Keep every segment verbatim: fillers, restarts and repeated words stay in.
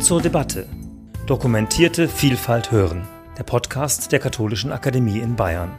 zur Debatte. Dokumentierte Vielfalt hören. Der Podcast der Katholischen Akademie in Bayern.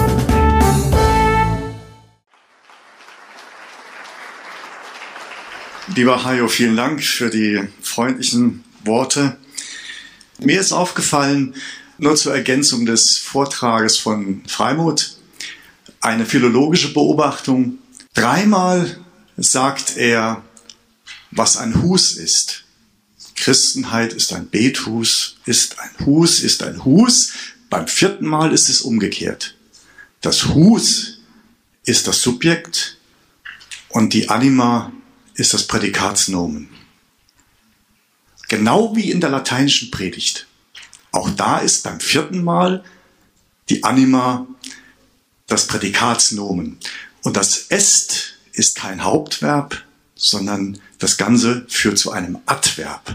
Lieber Hajo, vielen Dank für die freundlichen Worte. Mir ist aufgefallen, nur zur Ergänzung des Vortrages von Freimut, eine philologische Beobachtung. Dreimal sagt er, was ein Hus ist. Christenheit ist ein Bethus, ist ein Hus, ist ein Hus. Beim vierten Mal ist es umgekehrt. Das Hus ist das Subjekt und die Anima ist das Prädikatsnomen. Genau wie in der lateinischen Predigt. Auch da ist beim vierten Mal die Anima das Prädikatsnomen. Und das Est ist kein Hauptverb, sondern das Ganze führt zu einem Adverb.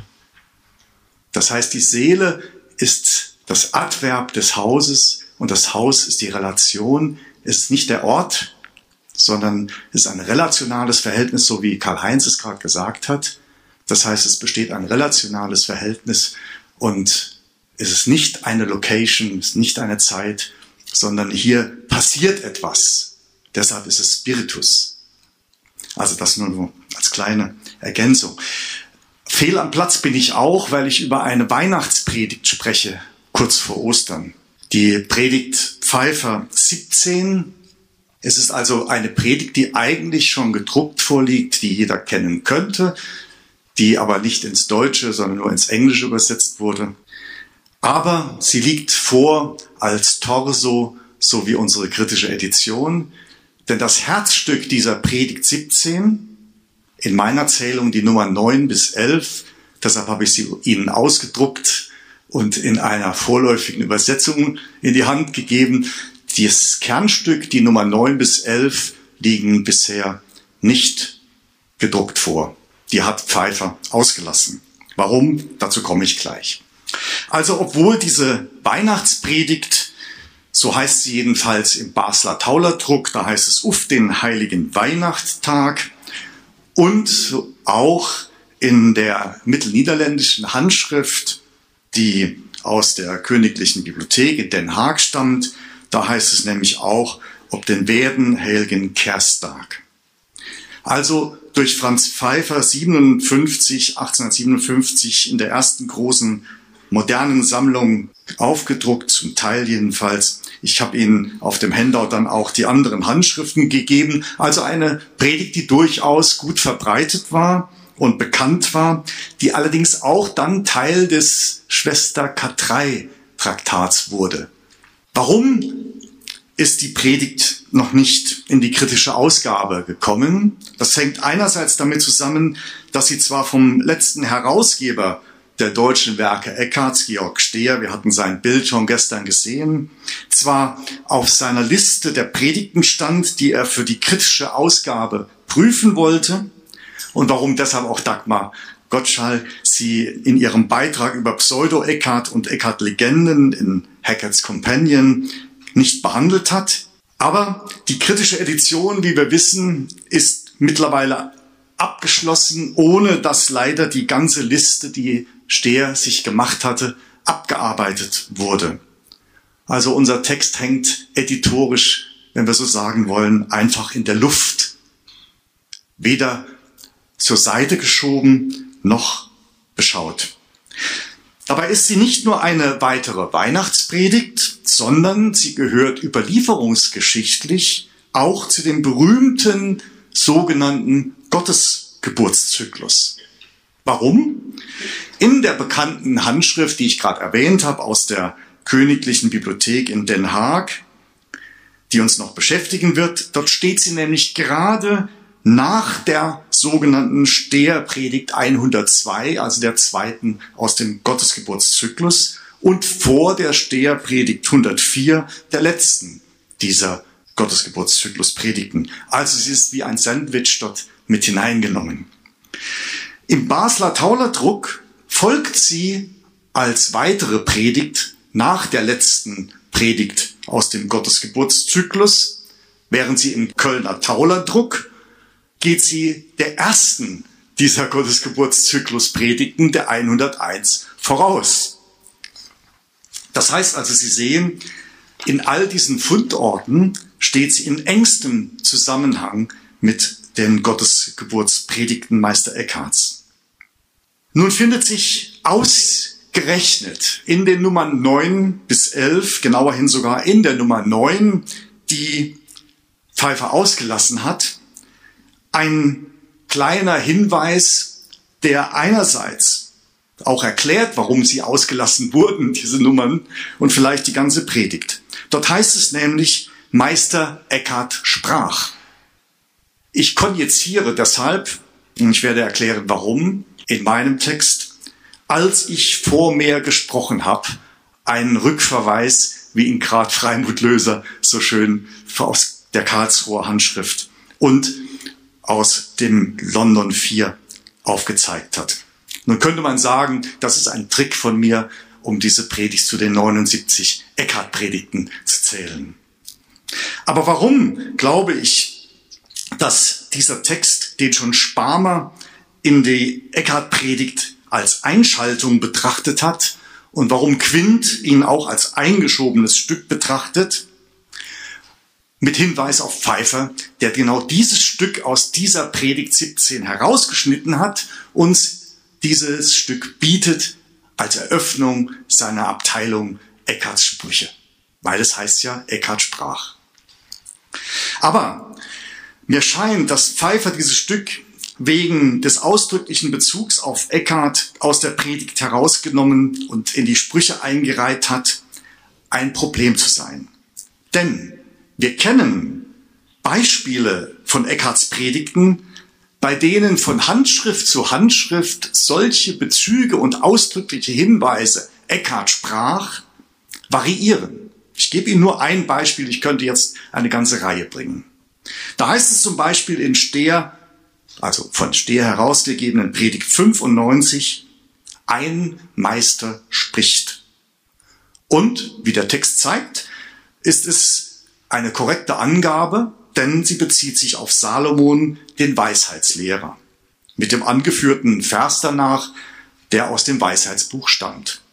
Das heißt, die Seele ist das Adverb des Hauses und das Haus ist die Relation, ist nicht der Ort, sondern ist ein relationales Verhältnis, so wie Karl-Heinz es gerade gesagt hat. Das heißt, es besteht ein relationales Verhältnis und es ist nicht eine Location, es ist nicht eine Zeit, sondern hier passiert etwas. Deshalb ist es Spiritus. Also das nur als kleine Ergänzung. Fehl am Platz bin ich auch, weil ich über eine Weihnachtspredigt spreche, kurz vor Ostern. Die Predigt Pfeiffer siebzehn. Es ist also eine Predigt, die eigentlich schon gedruckt vorliegt, die jeder kennen könnte, die aber nicht ins Deutsche, sondern nur ins Englische übersetzt wurde. Aber sie liegt vor als Torso, so wie unsere kritische Edition. Denn das Herzstück dieser Predigt siebzehn, in meiner Zählung die Nummer neun bis elf, deshalb habe ich sie Ihnen ausgedruckt und in einer vorläufigen Übersetzung in die Hand gegeben. Das Kernstück, die Nummer neun bis elf, liegen bisher nicht gedruckt vor. Die hat Pfeiffer ausgelassen. Warum? Dazu komme ich gleich. Also obwohl diese Weihnachtspredigt, so heißt sie jedenfalls im Basler Tauler-Druck, da heißt es auf den heiligen Weihnachtstag, und auch in der mittelniederländischen Handschrift, die aus der Königlichen Bibliothek in Den Haag stammt, da heißt es nämlich auch ob den werden heiligen Kerstag. Also durch Franz Pfeiffer siebenundfünfzig, achtzehnhundertsiebenundfünfzig in der ersten großen modernen Sammlung aufgedruckt, zum Teil jedenfalls. Ich habe Ihnen auf dem Handout dann auch die anderen Handschriften gegeben. Also eine Predigt, die durchaus gut verbreitet war und bekannt war, die allerdings auch dann Teil des Schwester-Katrei-Traktats wurde. Warum ist die Predigt noch nicht in die kritische Ausgabe gekommen? Das hängt einerseits damit zusammen, dass sie zwar vom letzten Herausgeber der deutschen Werke Eckarts, Georg Stehr, wir hatten sein Bild schon gestern gesehen, zwar auf seiner Liste der Predigten stand, die er für die kritische Ausgabe prüfen wollte, und warum deshalb auch Dagmar Gottschall sie in ihrem Beitrag über Pseudo-Eckhart und Eckhart-Legenden in Hackett's Companion nicht behandelt hat. Aber die kritische Edition, wie wir wissen, ist mittlerweile abgeschlossen, ohne dass leider die ganze Liste, die Stehr sich gemacht hatte, abgearbeitet wurde. Also unser Text hängt editorisch, wenn wir so sagen wollen, einfach in der Luft. Weder zur Seite geschoben noch beschaut. Dabei ist sie nicht nur eine weitere Weihnachtspredigt, sondern sie gehört überlieferungsgeschichtlich auch zu dem berühmten sogenannten Gottesgeburtszyklus. Warum? In der bekannten Handschrift, die ich gerade erwähnt habe, aus der Königlichen Bibliothek in Den Haag, die uns noch beschäftigen wird, dort steht sie nämlich gerade nach der sogenannten Steher-Predigt hundertzwei, also der zweiten aus dem Gottesgeburtszyklus, und vor der Steher-Predigt hundertvier, der letzten dieser Gottesgeburtszyklus-Predigten. Also sie ist wie ein Sandwich dort mit hineingenommen. Im Basler Tauler-Druck folgt sie als weitere Predigt nach der letzten Predigt aus dem Gottesgeburtszyklus, während sie im Kölner Tauler-Druck geht sie der ersten dieser Gottesgeburtszyklus-Predigten der hunderteins voraus. Das heißt also, Sie sehen, in all diesen Fundorten steht sie in engstem Zusammenhang mit den Gottesgeburtspredigten Meister Eckharts. Nun findet sich ausgerechnet in den Nummern neun bis elf, genauer hin sogar in der Nummer neun, die Pfeiffer ausgelassen hat, ein kleiner Hinweis, der einerseits auch erklärt, warum sie ausgelassen wurden, diese Nummern, und vielleicht die ganze Predigt. Dort heißt es nämlich, Meister Eckhart sprach. Ich konjugiere deshalb, und ich werde erklären, warum, in meinem Text, als ich vor mir gesprochen habe, einen Rückverweis, wie ihn gerade Freimut Löser so schön aus der Karlsruher Handschrift und aus dem London vier aufgezeigt hat. Nun könnte man sagen, das ist ein Trick von mir, um diese Predigt zu den neunundsiebzig Eckhart-Predigten zu zählen. Aber warum glaube ich, dass dieser Text, den schon Sparmer in die Eckhart-Predigt als Einschaltung betrachtet hat und warum Quint ihn auch als eingeschobenes Stück betrachtet, mit Hinweis auf Pfeiffer, der genau dieses Stück aus dieser Predigt siebzehn herausgeschnitten hat, uns dieses Stück bietet als Eröffnung seiner Abteilung Eckharts Sprüche, weil es heißt ja, Eckhart sprach. Aber mir scheint, dass Pfeiffer dieses Stück wegen des ausdrücklichen Bezugs auf Eckhart aus der Predigt herausgenommen und in die Sprüche eingereiht hat, ein Problem zu sein. Denn wir kennen Beispiele von Eckharts Predigten, bei denen von Handschrift zu Handschrift solche Bezüge und ausdrückliche Hinweise, Eckhart sprach, variieren. Ich gebe Ihnen nur ein Beispiel, ich könnte jetzt eine ganze Reihe bringen. Da heißt es zum Beispiel in Stehr, also von Stehr herausgegebenen Predigt fünfundneunzig, ein Meister spricht. Und, wie der Text zeigt, ist es eine korrekte Angabe, denn sie bezieht sich auf Salomon, den Weisheitslehrer, mit dem angeführten Vers danach, der aus dem Weisheitsbuch stammt.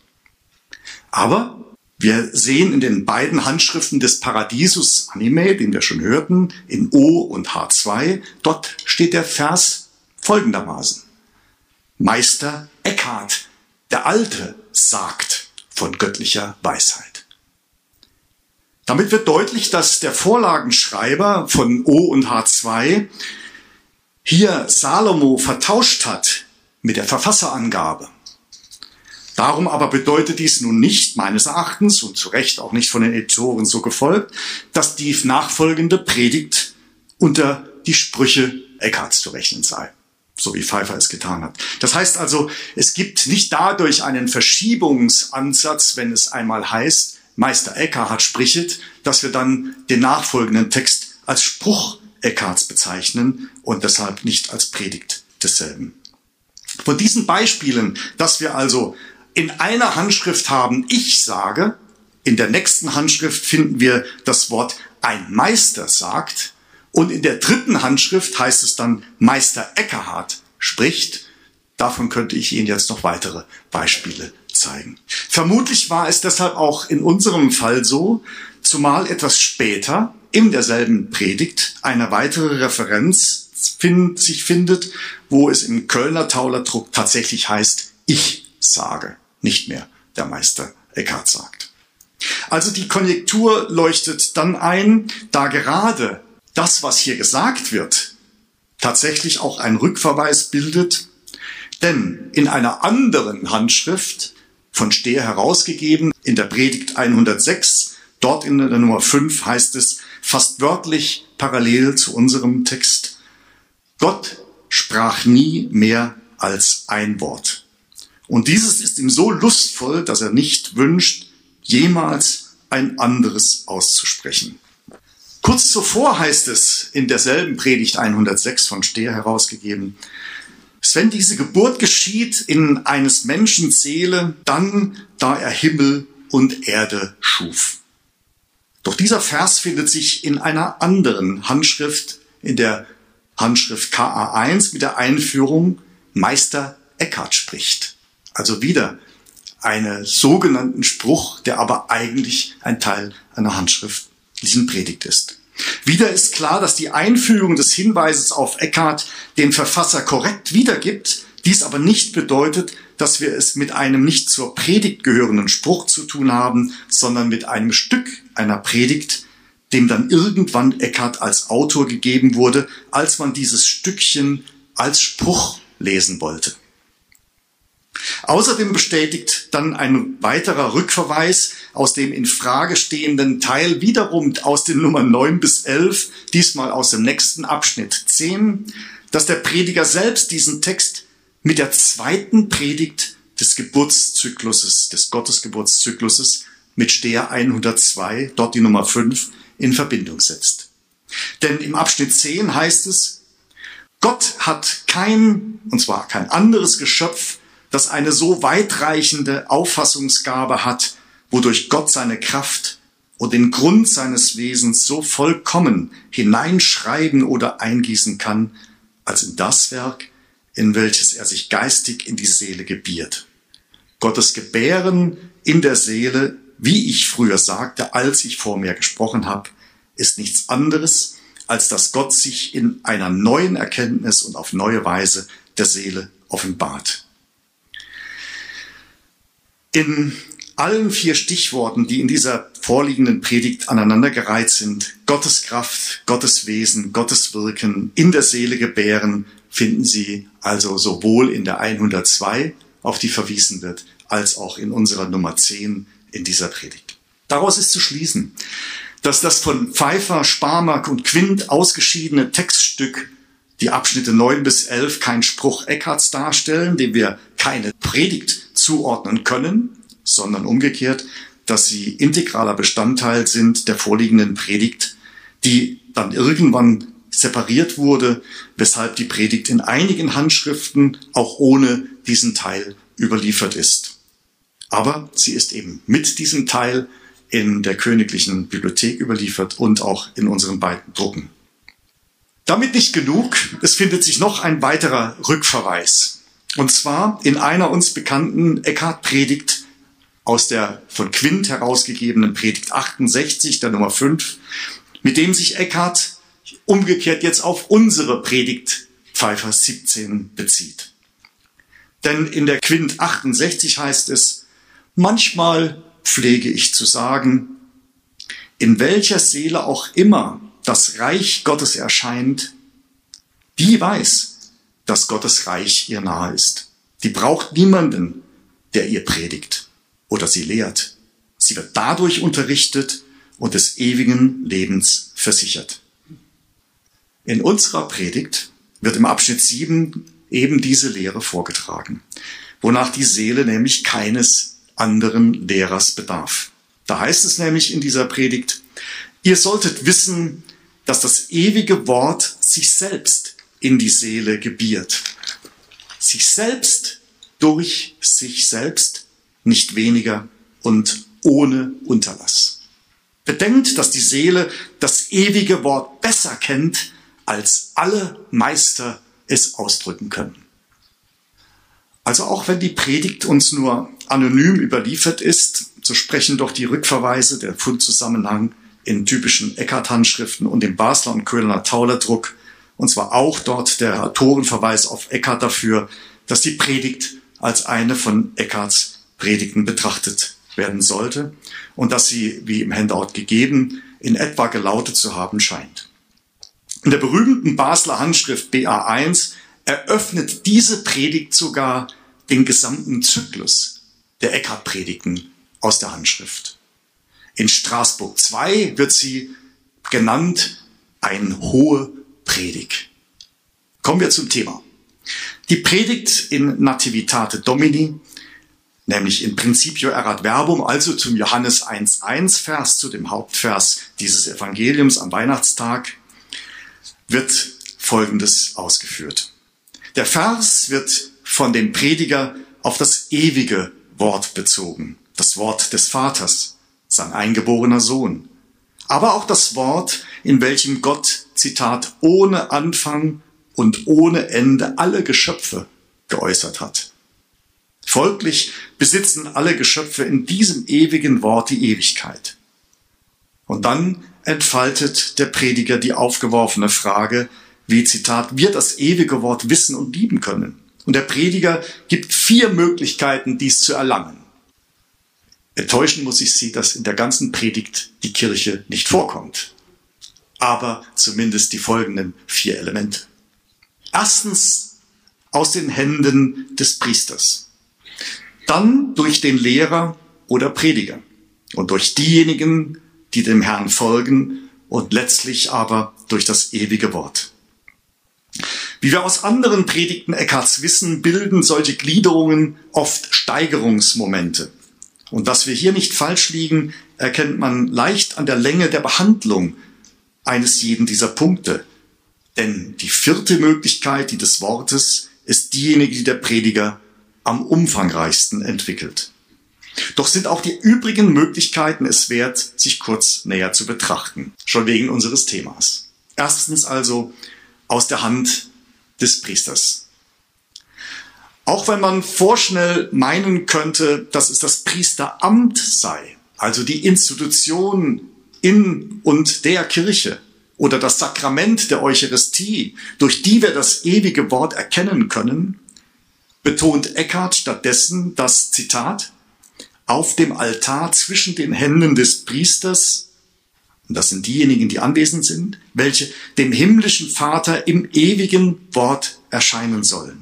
Aber wir sehen in den beiden Handschriften des Paradisus Anime, den wir schon hörten, in O und H zwei, dort steht der Vers folgendermaßen. Meister Eckhart, der Alte, sagt von göttlicher Weisheit. Damit wird deutlich, dass der Vorlagenschreiber von O und H zwei hier Salomo vertauscht hat mit der Verfasserangabe. Darum aber bedeutet dies nun nicht, meines Erachtens, und zu Recht auch nicht von den Editoren so gefolgt, dass die nachfolgende Predigt unter die Sprüche Eckharts zu rechnen sei, so wie Pfeiffer es getan hat. Das heißt also, es gibt nicht dadurch einen Verschiebungsansatz, wenn es einmal heißt, Meister Eckhart spricht, dass wir dann den nachfolgenden Text als Spruch Eckharts bezeichnen und deshalb nicht als Predigt desselben. Von diesen Beispielen, dass wir also in einer Handschrift haben, ich sage, in der nächsten Handschrift finden wir das Wort ein Meister sagt und in der dritten Handschrift heißt es dann Meister Eckhart spricht. Davon könnte ich Ihnen jetzt noch weitere Beispiele zeigen. Vermutlich war es deshalb auch in unserem Fall so, zumal etwas später in derselben Predigt eine weitere Referenz find, sich findet, wo es im Kölner Taulardruck tatsächlich heißt, ich sage, nicht mehr der Meister Eckhart sagt. Also die Konjunktur leuchtet dann ein, da gerade das, was hier gesagt wird, tatsächlich auch einen Rückverweis bildet, denn in einer anderen Handschrift von Stehr herausgegeben, in der Predigt hundertsechs, dort in der Nummer fünf heißt es, fast wörtlich parallel zu unserem Text, Gott sprach nie mehr als ein Wort. Und dieses ist ihm so lustvoll, dass er nicht wünscht, jemals ein anderes auszusprechen. Kurz zuvor heißt es in derselben Predigt hundertsechs von Stehr herausgegeben, wenn diese Geburt geschieht in eines Menschen Seele, dann, da er Himmel und Erde schuf. Doch dieser Vers findet sich in einer anderen Handschrift, in der Handschrift K A eins mit der Einführung, Meister Eckhart spricht. Also wieder einen sogenannten Spruch, der aber eigentlich ein Teil einer handschriftlichen Predigt ist. Wieder ist klar, dass die Einfügung des Hinweises auf Eckhart den Verfasser korrekt wiedergibt, dies aber nicht bedeutet, dass wir es mit einem nicht zur Predigt gehörenden Spruch zu tun haben, sondern mit einem Stück einer Predigt, dem dann irgendwann Eckhart als Autor gegeben wurde, als man dieses Stückchen als Spruch lesen wollte. Außerdem bestätigt dann ein weiterer Rückverweis aus dem in Frage stehenden Teil wiederum aus den Nummern neun bis elf, diesmal aus dem nächsten Abschnitt zehn, dass der Prediger selbst diesen Text mit der zweiten Predigt des Geburtszykluses, des Gottesgeburtszykluses mit Steher hundertzwei, dort die Nummer fünf, in Verbindung setzt. Denn im Abschnitt zehn heißt es, Gott hat kein, und zwar kein anderes Geschöpf, das eine so weitreichende Auffassungsgabe hat, wodurch Gott seine Kraft und den Grund seines Wesens so vollkommen hineinschreiben oder eingießen kann, als in das Werk, in welches er sich geistig in die Seele gebiert. Gottes Gebären in der Seele, wie ich früher sagte, als ich vor mir gesprochen habe, ist nichts anderes, als dass Gott sich in einer neuen Erkenntnis und auf neue Weise der Seele offenbart. In allen vier Stichworten, die in dieser vorliegenden Predigt aneinandergereiht sind, Gottes Kraft, Gottes Wesen, Gottes Wirken, in der Seele gebären, finden Sie also sowohl in der hundertzwei, auf die verwiesen wird, als auch in unserer Nummer zehn in dieser Predigt. Daraus ist zu schließen, dass das von Pfeiffer, Sparmak und Quint ausgeschiedene Textstück, die Abschnitte neun bis elf, kein Spruch Eckharts darstellen, dem wir keine Predigt zuordnen können, sondern umgekehrt, dass sie integraler Bestandteil sind der vorliegenden Predigt, die dann irgendwann separiert wurde, weshalb die Predigt in einigen Handschriften auch ohne diesen Teil überliefert ist. Aber sie ist eben mit diesem Teil in der Königlichen Bibliothek überliefert und auch in unseren beiden Drucken. Damit nicht genug, es findet sich noch ein weiterer Rückverweis. Und zwar in einer uns bekannten Eckhart-Predigt aus der von Quint herausgegebenen Predigt achtundsechzig, der Nummer fünf, mit dem sich Eckhart umgekehrt jetzt auf unsere Predigt Pfeiffer siebzehn bezieht. Denn in der Quint achtundsechzig heißt es, manchmal pflege ich zu sagen, in welcher Seele auch immer das Reich Gottes erscheint, die weiß, dass Gottes Reich ihr nahe ist. Die braucht niemanden, der ihr predigt oder sie lehrt. Sie wird dadurch unterrichtet und des ewigen Lebens versichert. In unserer Predigt wird im Abschnitt sieben eben diese Lehre vorgetragen, wonach die Seele nämlich keines anderen Lehrers bedarf. Da heißt es nämlich in dieser Predigt, ihr solltet wissen, dass das ewige Wort sich selbst in die Seele gebiert. Sich selbst durch sich selbst, nicht weniger und ohne Unterlass. Bedenkt, dass die Seele das ewige Wort besser kennt, als alle Meister es ausdrücken können. Also auch wenn die Predigt uns nur anonym überliefert ist, so sprechen doch die Rückverweise, der Fundzusammenhang in typischen Eckhart-Handschriften und im Basler und Kölner Tauler-Druck, und zwar auch dort der Autorenverweis auf Eckhart dafür, dass die Predigt als eine von Eckharts Predigten betrachtet werden sollte und dass sie, wie im Handout gegeben, in etwa gelautet zu haben scheint. In der berühmten Basler Handschrift B A eins eröffnet diese Predigt sogar den gesamten Zyklus der Eckhart-Predigten aus der Handschrift. In Straßburg zwei wird sie genannt eine hohe Predigt. Kommen wir zum Thema. Die Predigt in Nativitate Domini, nämlich in Principio erat verbum, also zum Johannes eins eins Vers, zu dem Hauptvers dieses Evangeliums am Weihnachtstag, wird Folgendes ausgeführt. Der Vers wird von dem Prediger auf das ewige Wort bezogen, das Wort des Vaters, sein eingeborener Sohn, aber auch das Wort, in welchem Gott, Zitat, ohne Anfang und ohne Ende alle Geschöpfe geäußert hat. Folglich besitzen alle Geschöpfe in diesem ewigen Wort die Ewigkeit. Und dann entfaltet der Prediger die aufgeworfene Frage, wie, Zitat, wir das ewige Wort wissen und lieben können. Und der Prediger gibt vier Möglichkeiten, dies zu erlangen. Enttäuschen muss ich Sie, dass in der ganzen Predigt die Kirche nicht vorkommt. Aber zumindest die folgenden vier Elemente. Erstens aus den Händen des Priesters. Dann durch den Lehrer oder Prediger. Und durch diejenigen, die dem Herrn folgen. Und letztlich aber durch das ewige Wort. Wie wir aus anderen Predigten Eckharts wissen, bilden solche Gliederungen oft Steigerungsmomente. Und dass wir hier nicht falsch liegen, erkennt man leicht an der Länge der Behandlung eines jeden dieser Punkte. Denn die vierte Möglichkeit, die des Wortes, ist diejenige, die der Prediger am umfangreichsten entwickelt. Doch sind auch die übrigen Möglichkeiten es wert, sich kurz näher zu betrachten, schon wegen unseres Themas. Erstens also aus der Hand des Priesters. Auch wenn man vorschnell meinen könnte, dass es das Priesteramt sei, also die Institution in und der Kirche oder das Sakrament der Eucharistie, durch die wir das ewige Wort erkennen können, betont Eckhart stattdessen das, Zitat, auf dem Altar zwischen den Händen des Priesters, und das sind diejenigen, die anwesend sind, welche dem himmlischen Vater im ewigen Wort erscheinen sollen.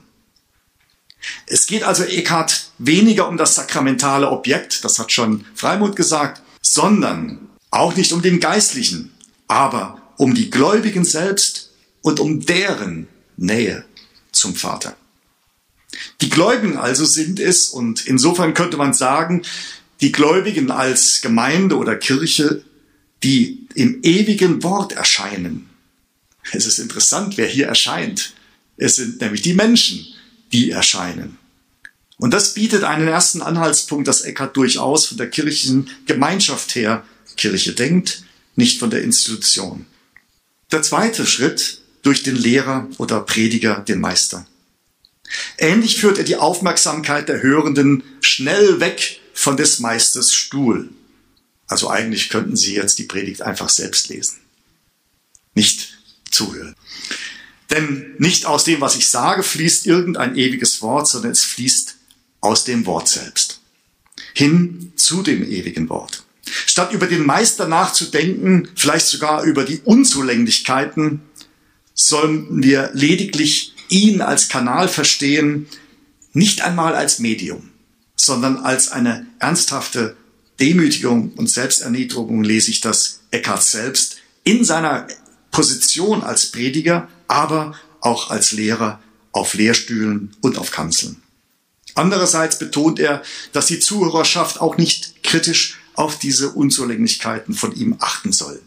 Es geht also Eckhart weniger um das sakramentale Objekt, das hat schon Freimund gesagt, sondern auch nicht um den Geistlichen, aber um die Gläubigen selbst und um deren Nähe zum Vater. Die Gläubigen also sind es, und insofern könnte man sagen, die Gläubigen als Gemeinde oder Kirche, die im ewigen Wort erscheinen. Es ist interessant, wer hier erscheint. Es sind nämlich die Menschen, die erscheinen. Und das bietet einen ersten Anhaltspunkt, dass Eckhart durchaus von der kirchlichen Gemeinschaft her Kirche denkt, nicht von der Institution. Der zweite Schritt durch den Lehrer oder Prediger, den Meister. Ähnlich führt er die Aufmerksamkeit der Hörenden schnell weg von des Meisters Stuhl. Also eigentlich könnten Sie jetzt die Predigt einfach selbst lesen. Nicht zuhören. Denn nicht aus dem, was ich sage, fließt irgendein ewiges Wort, sondern es fließt aus dem Wort selbst. Hin zu dem ewigen Wort. Statt über den Meister nachzudenken, vielleicht sogar über die Unzulänglichkeiten, sollen wir lediglich ihn als Kanal verstehen, nicht einmal als Medium, sondern als eine ernsthafte Demütigung und Selbsterniedrigung, lese ich das Eckhart selbst, in seiner Position als Prediger, aber auch als Lehrer auf Lehrstühlen und auf Kanzeln. Andererseits betont er, dass die Zuhörerschaft auch nicht kritisch auf diese Unzulänglichkeiten von ihm achten sollen.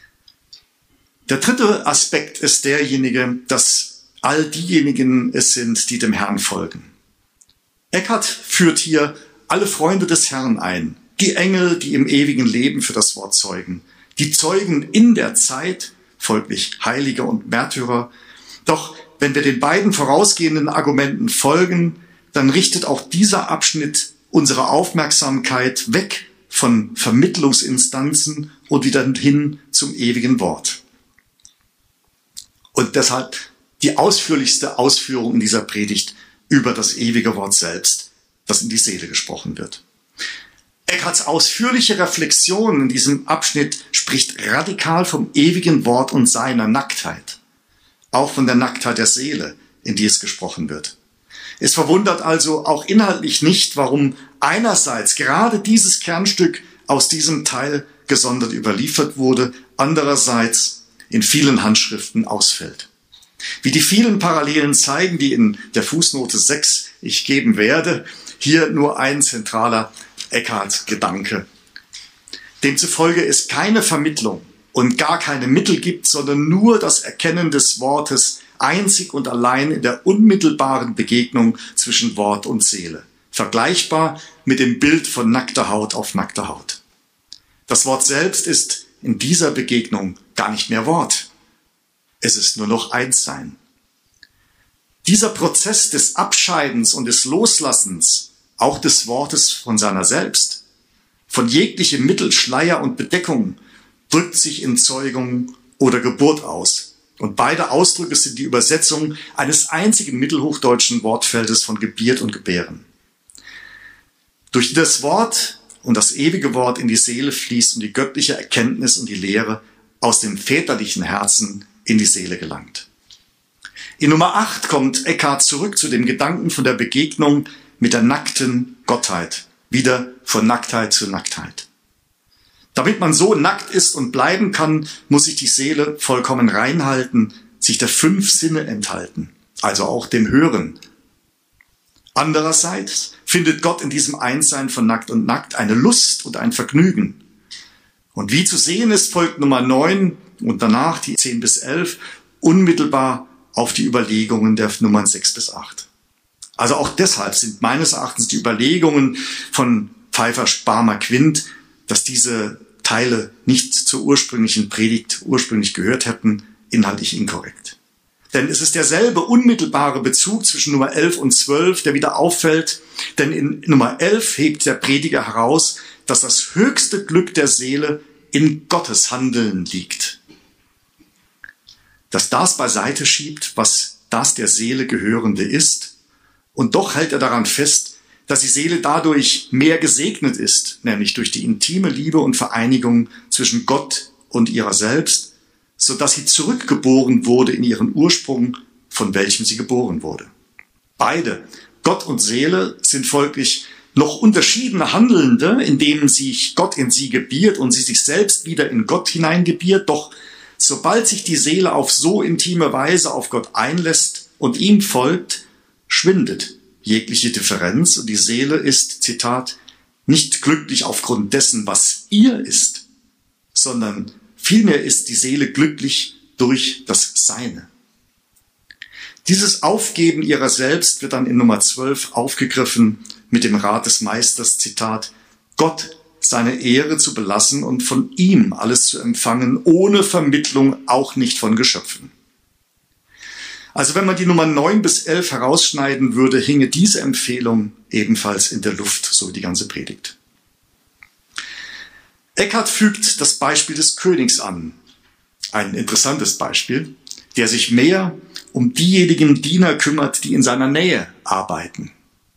Der dritte Aspekt ist derjenige, dass all diejenigen es sind, die dem Herrn folgen. Eckhart führt hier alle Freunde des Herrn ein, die Engel, die im ewigen Leben für das Wort zeugen, die Zeugen in der Zeit, folglich Heilige und Märtyrer. Doch wenn wir den beiden vorausgehenden Argumenten folgen, dann richtet auch dieser Abschnitt unsere Aufmerksamkeit weg von Vermittlungsinstanzen und wieder hin zum ewigen Wort. Und deshalb die ausführlichste Ausführung in dieser Predigt über das ewige Wort selbst, das in die Seele gesprochen wird. Eckharts ausführliche Reflexion in diesem Abschnitt spricht radikal vom ewigen Wort und seiner Nacktheit. Auch von der Nacktheit der Seele, in die es gesprochen wird. Es verwundert also auch inhaltlich nicht, warum einerseits gerade dieses Kernstück aus diesem Teil gesondert überliefert wurde, andererseits in vielen Handschriften ausfällt. Wie die vielen Parallelen zeigen, die in der Fußnote sechs ich geben werde, hier nur ein zentraler Eckhart-Gedanke. Demzufolge es keine Vermittlung und gar keine Mittel gibt, sondern nur das Erkennen des Wortes einzig und allein in der unmittelbaren Begegnung zwischen Wort und Seele. Vergleichbar mit dem Bild von nackter Haut auf nackter Haut. Das Wort selbst ist in dieser Begegnung gar nicht mehr Wort. Es ist nur noch Einssein. Dieser Prozess des Abscheidens und des Loslassens, auch des Wortes von seiner selbst, von jeglichem Mittel, Schleier und Bedeckung, drückt sich in Zeugung oder Geburt aus. Und beide Ausdrücke sind die Übersetzung eines einzigen mittelhochdeutschen Wortfeldes von Gebiert und Gebären. Durch das Wort und das ewige Wort in die Seele fließt und die göttliche Erkenntnis und die Lehre aus dem väterlichen Herzen in die Seele gelangt. In Nummer acht kommt Eckhart zurück zu dem Gedanken von der Begegnung mit der nackten Gottheit. Wieder von Nacktheit zu Nacktheit. Damit man so nackt ist und bleiben kann, muss sich die Seele vollkommen reinhalten, sich der fünf Sinne enthalten, also auch dem Hören. Andererseits findet Gott in diesem Einssein von Nackt und Nackt eine Lust und ein Vergnügen. Und wie zu sehen ist, folgt Nummer neun und danach die zehn bis elf unmittelbar auf die Überlegungen der Nummern sechs bis acht. Also auch deshalb sind meines Erachtens die Überlegungen von Pfeiffer-Sparmer-Quint, dass diese Teile nicht zur ursprünglichen Predigt ursprünglich gehört hätten, inhaltlich inkorrekt. Denn es ist derselbe unmittelbare Bezug zwischen Nummer elf und zwölf, der wieder auffällt, denn in Nummer elf hebt der Prediger heraus, dass das höchste Glück der Seele in Gottes Handeln liegt. Dass das beiseite schiebt, was das der Seele Gehörende ist, und doch hält er daran fest, dass die Seele dadurch mehr gesegnet ist, nämlich durch die intime Liebe und Vereinigung zwischen Gott und ihrer selbst, so dass sie zurückgeboren wurde in ihren Ursprung, von welchem sie geboren wurde. Beide, Gott und Seele, sind folglich noch unterschiedene Handelnde, indem sich Gott in sie gebiert und sie sich selbst wieder in Gott hineingebiert, doch sobald sich die Seele auf so intime Weise auf Gott einlässt und ihm folgt, schwindet jegliche Differenz und die Seele ist, Zitat, nicht glücklich aufgrund dessen, was ihr ist, sondern vielmehr ist die Seele glücklich durch das Seine. Dieses Aufgeben ihrer selbst wird dann in Nummer zwölf aufgegriffen mit dem Rat des Meisters, Zitat, Gott seine Ehre zu belassen und von ihm alles zu empfangen, ohne Vermittlung auch nicht von Geschöpfen. Also wenn man die Nummer neun bis elf herausschneiden würde, hinge diese Empfehlung ebenfalls in der Luft, so wie die ganze Predigt. Eckhart fügt das Beispiel des Königs an. Ein interessantes Beispiel, der sich mehr um diejenigen Diener kümmert, die in seiner Nähe arbeiten.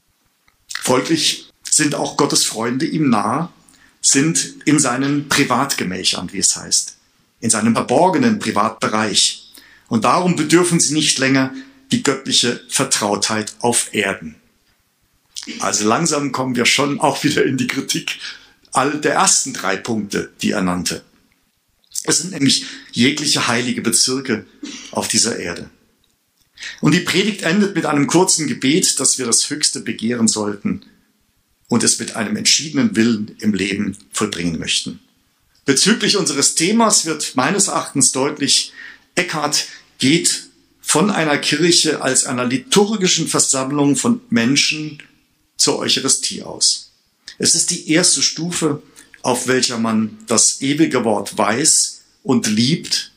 Folglich sind auch Gottes Freunde ihm nah, sind in seinen Privatgemächern, wie es heißt, in seinem verborgenen Privatbereich. Und darum bedürfen sie nicht länger die göttliche Vertrautheit auf Erden. Also langsam kommen wir schon auch wieder in die Kritik all der ersten drei Punkte, die er nannte. Es sind nämlich jegliche heilige Bezirke auf dieser Erde. Und die Predigt endet mit einem kurzen Gebet, dass wir das Höchste begehren sollten und es mit einem entschiedenen Willen im Leben vollbringen möchten. Bezüglich unseres Themas wird meines Erachtens deutlich, Eckhart geht von einer Kirche als einer liturgischen Versammlung von Menschen zur Eucharistie aus. Es ist die erste Stufe, auf welcher man das ewige Wort weiß und liebt.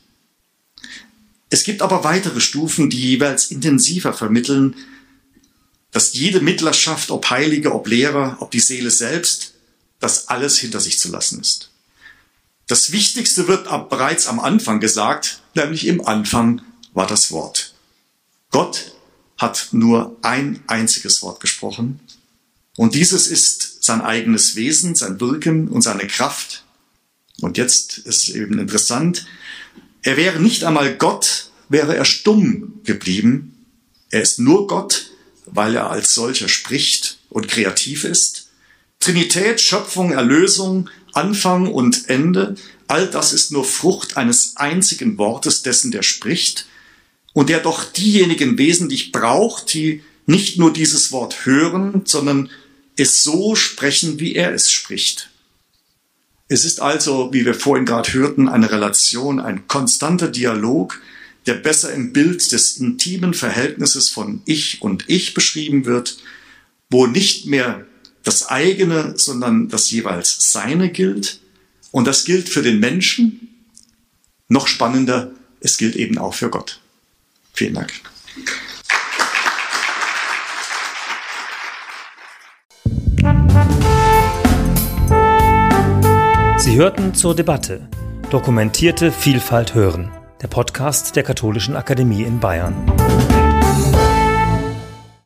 Es gibt aber weitere Stufen, die jeweils intensiver vermitteln, dass jede Mittlerschaft, ob Heilige, ob Lehrer, ob die Seele selbst, das alles hinter sich zu lassen ist. Das Wichtigste wird ab, bereits am Anfang gesagt, nämlich im Anfang war das Wort. Gott hat nur ein einziges Wort gesprochen und dieses ist sein eigenes Wesen, sein Wirken und seine Kraft. Und jetzt ist es eben interessant, er wäre nicht einmal Gott, wäre er stumm geblieben. Er ist nur Gott, weil er als solcher spricht und kreativ ist. Trinität, Schöpfung, Erlösung, Anfang und Ende, all das ist nur Frucht eines einzigen Wortes, dessen der spricht und der doch diejenigen wesentlich braucht, die nicht nur dieses Wort hören, sondern es so sprechen, wie er es spricht. Es ist also, wie wir vorhin gerade hörten, eine Relation, ein konstanter Dialog, der besser im Bild des intimen Verhältnisses von Ich und Ich beschrieben wird, wo nicht mehr das eigene, sondern das jeweils seine gilt. Und das gilt für den Menschen. Noch spannender, es gilt eben auch für Gott. Vielen Dank. Sie hörten zur Debatte Dokumentierte Vielfalt hören, der Podcast der Katholischen Akademie in Bayern.